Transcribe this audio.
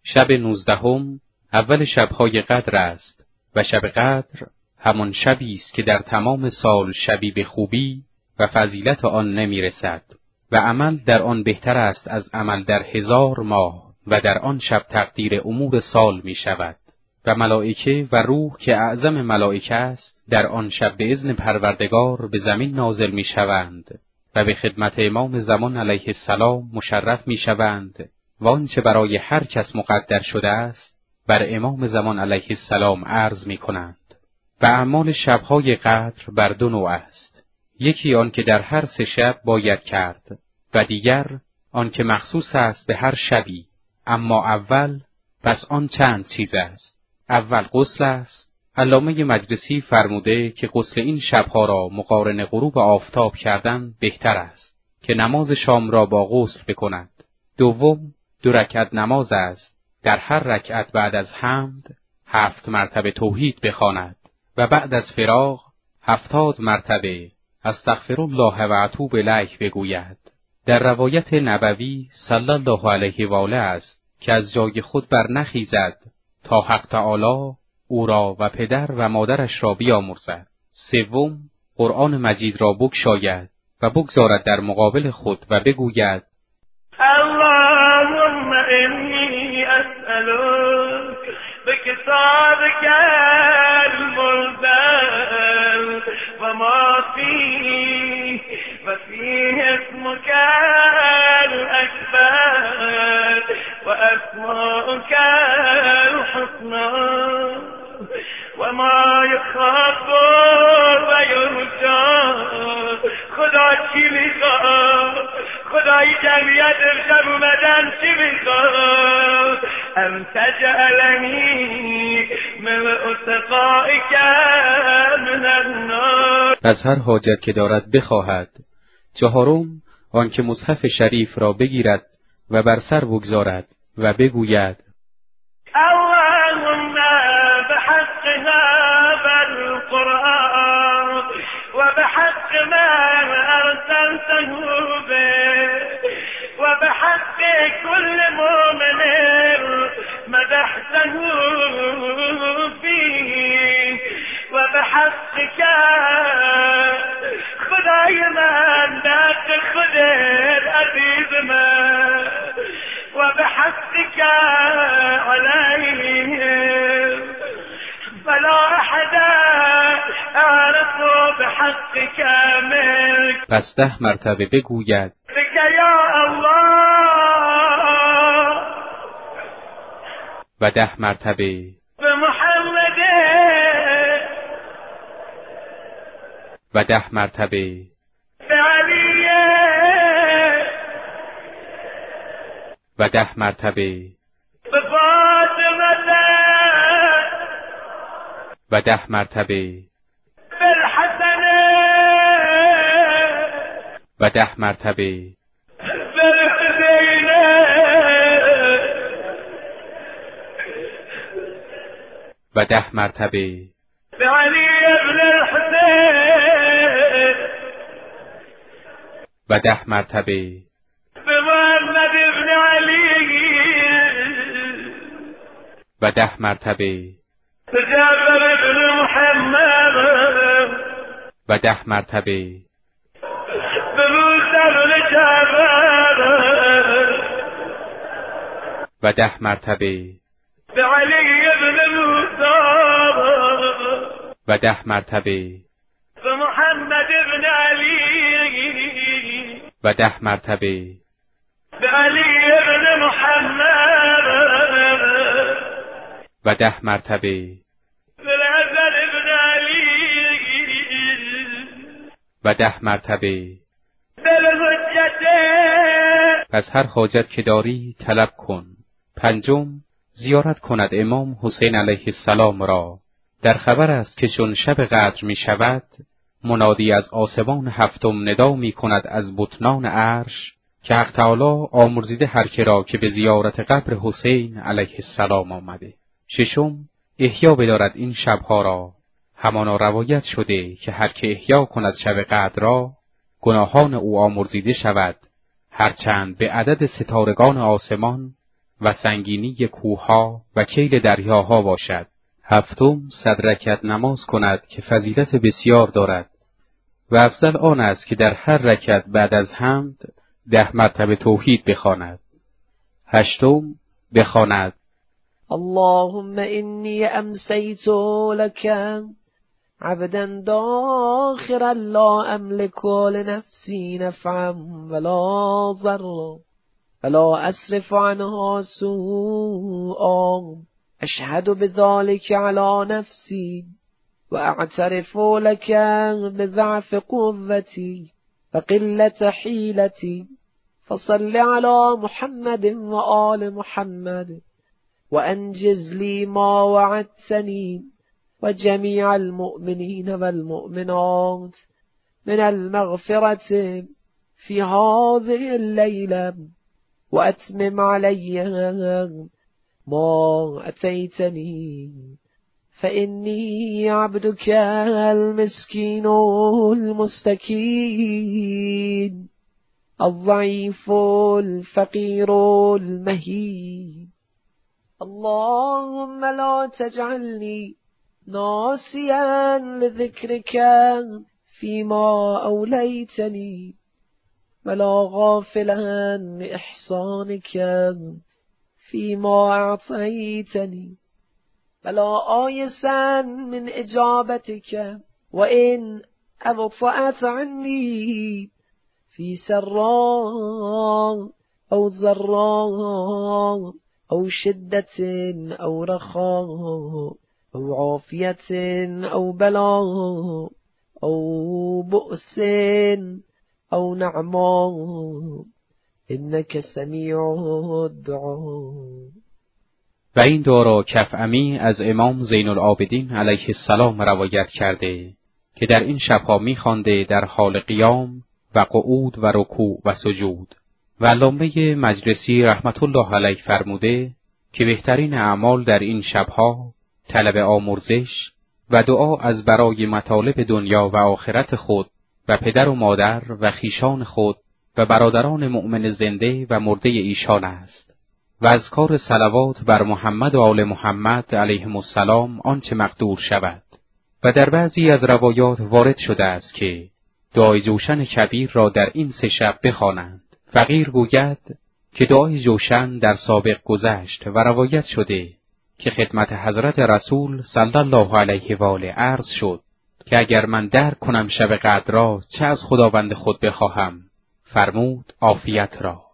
شب 19 اول شب‌های قدر است و شب قدر همان شبی است که در تمام سال شبی به خوبی و فضیلت آن نمی‌رسد و عمل در آن بهتر است از عمل در 1000 ماه و در آن شب تقدیر امور سال می‌شود و ملائکه و روح که اعظم ملائکه است در آن شب به اذن پروردگار به زمین نازل می‌شوند و به خدمت امام زمان علیه السلام مشرف می‌شوند و آنچه برای هر کس مقدر شده است بر امام زمان علیه السلام عرض می‌کنند. و اعمال شب‌های قدر بر 2 نوع است. یکی آن که در هر 3 شب باید کرد و دیگر آن که مخصوص است به هر شبی. اما اول پس آن چند چیز است. اول غسل است. علامه مجلسی فرموده که غسل این شبها را مقارن غروب آفتاب کردن بهتر است که نماز شام را با غسل بکند. دوم 2 رکعت نماز است. در هر رکعت بعد از حمد 7 مرتبه توحید بخواند و بعد از فراغ 70 مرتبه استغفرالله و اتوب الیه بگوید. در روایت نبوی صلی الله علیه و آله است که از جای خود بر نخیزد تا حق تعالی او را و پدر و مادرش را بیامرزد. سوم قرآن مجید را بگشاید و بگذارد در مقابل خود و بگوید اللهم انی اسألک بکتابک المنزل و ما فیه و فیه اسمک الاکبر و اسماؤک الحسنى و ما یخاف و یرجا. خدا چی میخواد؟ خدای جمعیت امشب اومدن چی میخواد؟ ام تجعلنی من اتقائک من النار. از هر حاجت که دارد بخواهد. چهارم آن که مصحف شریف را بگیرد و بر سر بگذارد و بگوید اللهم بحق هذا القرآن و بحق من ارسلته به و بحق كل مؤمن مدحته فيه و بحقك خدای من دست خودت عزیز من و بحقك عليهم فلا احد اعرف بحقك منك. پس 10 مرتبه بگوید بك یا الله و 10 مرتبه به محمد و 10 مرتبه به علی و 10 مرتبه به فاطمه و 10 مرتبه به الحسن و 10 مرتبه به الحسین و 10 مرتبه به علی ابن الحسین و 10 مرتبه به محمد ابن علی و 10 مرتبه به جعفر ابن محمد و 10 مرتبه به موسی ابن جعفر و 10 مرتبه به علی ابن موسی و 10 مرتبه به محمد ابن علی و 10 مرتبه به علی ابن محمد و 10 مرتبه به الحسن ابن علی و 10 مرتبه. به الحجت. پس هر حاجت که داری طلب کن. 5 زیارت کند امام حسین علیه السلام را. در خبر است که چون شب قدر می شود منادی از آسمان 7 ندا می کند از بطنان عرش که حق تعالی آمرزیده هر که را که به زیارت قبر حسین علیه السلام آمده. 6 احیا بدارد این شبها را. همانا روایت شده که هر که احیا کند شب قدر را گناهان او آمرزیده شود هرچند به عدد ستارگان آسمان و سنگینی کوه‌ها و کیل دریاها باشد. هفتم 100 رکعت نماز کند که فضیلت بسیار دارد و افضل آن است که در هر رکعت بعد از حمد 10 مرتبه توحید بخواند. هشتم بخواند اللهم انی امسیت لك عبدا داخرا لا املك لنفسی نفعا ولا ضرا ولا اصرف عنها سوءا اشهد بذلك على نفسی واعترف لك بضعف قوتي وقلة حيلتي فصل على محمد وآل محمد وأنجز لي ما وعدتني وجميع المؤمنين والمؤمنات من المغفرة في هذه الليلة وأتمم علي ما أتيتني فإني عبدك المسكين المستكين الضعيف الفقير المهين اللهم لا تجعلني ناسيا لذكرك فيما أوليتني ولا غافلا لإحسانك فيما أعطيتني ولا آيسا من إجابتك وإن أبطأت عني في سراء أو ضراء أو شدة أو رخاء أو عافية أو بلاء أو بؤس أو نعماء إنك سمیع الدعاء. و این دعا را کفعمی از امام زین العابدین علیه السلام روایت کرده که در این شبها می‌خوانده در حال قیام و قعود و رکوع و سجود. و علامه مجلسی رحمت الله علیه فرموده که بهترین اعمال در این شبها طلب آمرزش و دعا از برای مطالب دنیا و آخرت خود و پدر و مادر و خیشان خود و برادران مؤمن زنده و مرده ایشان است و اذکار صلوات بر محمد و آل محمد علیهم السلام آنچه مقدور شود. و در بعضی از روایات وارد شده است که دعای جوشن کبیر را در این 3 شب بخوانند. فقیر گوید که دعای جوشن در سابق گذشت و روایت شده که خدمت حضرت رسول صلی الله علیه و آله عرض شد که اگر من درک کنم شب قدر را چه از خداوند خود بخواهم؟ فرمود عافیت را.